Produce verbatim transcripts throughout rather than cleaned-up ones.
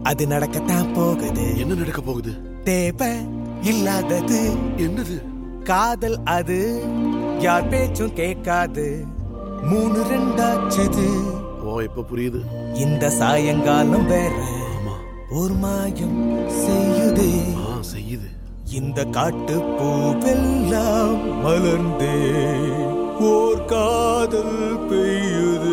அது நடக்கத்தான் போகுது. என்ன நடக்க போகுது? தேவை இல்லாதது என்னது? காதல். அது யார் பேச்சும் கேட்காது. மூணு ரெண்டாச்சுது. ஓ, இப்ப புரியுது. இந்த சாயங்காலம் வேற ஒரு மாயம் செய்யுதே. செய்யுது. இந்த காட்டு பூவெல்லாம் மலர்ந்தே ஓர் காதல் பெய்யுது.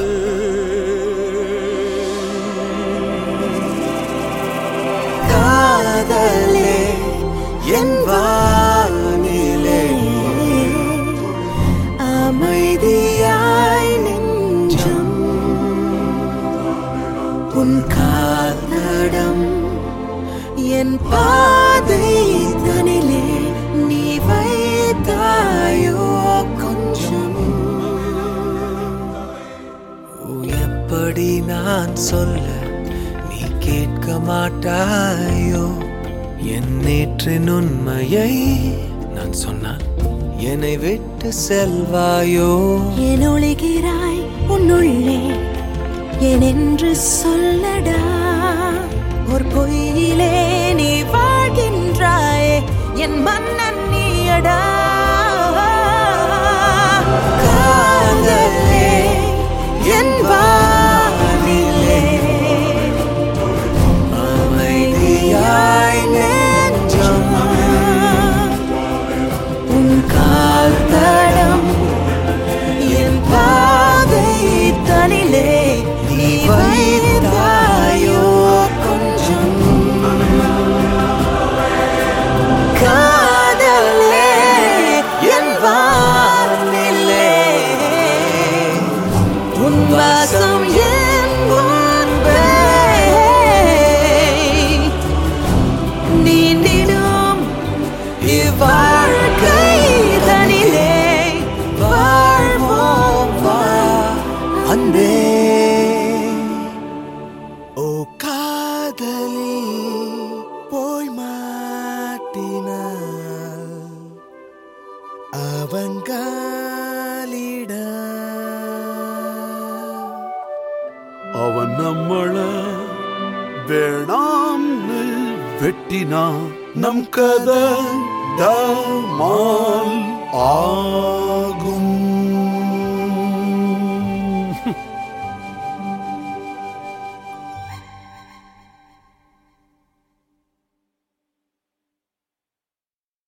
காதலே என் வானிலே அமைதியாய் நெஞ்சம் உன் காதடம் என் பாதை தனிலே நீ வைத்தாயோ கொஞ்சம். எப்படி நான் சொல்ல நீ கேட்க மாட்டாயோ? என் நேற்றின் உண்மையை நான் சொன்னால் என்னை விட்டு செல்வாயோ? என் ஒளிகிறாய் உன்னுள்ளே ஏனென்று சொல்லடா. ஒரு பொய்யிலே நீ வாழ்கின்றாயே என் மன்னன் நீயடா. காதலே என் வானிலே அமைதியாய் நெஞ்சம் உன் கால் தடம் என் பாதை தனிலே நீ வைத்தாயோ கொஞ்சம். காதலே என் வானிலே உன் வாசம் என் முன்பே நீண்டிடும் இவ்வாழ்க்கை தனிலே வாழ்வோம் வா அன்பே. ஓ காதலில் போய் மாட்டினாள் அவங்காலிட. அவன் நம்மள வேணாம்னு வெட்டினா நம் கதை தமால் ஆகும்.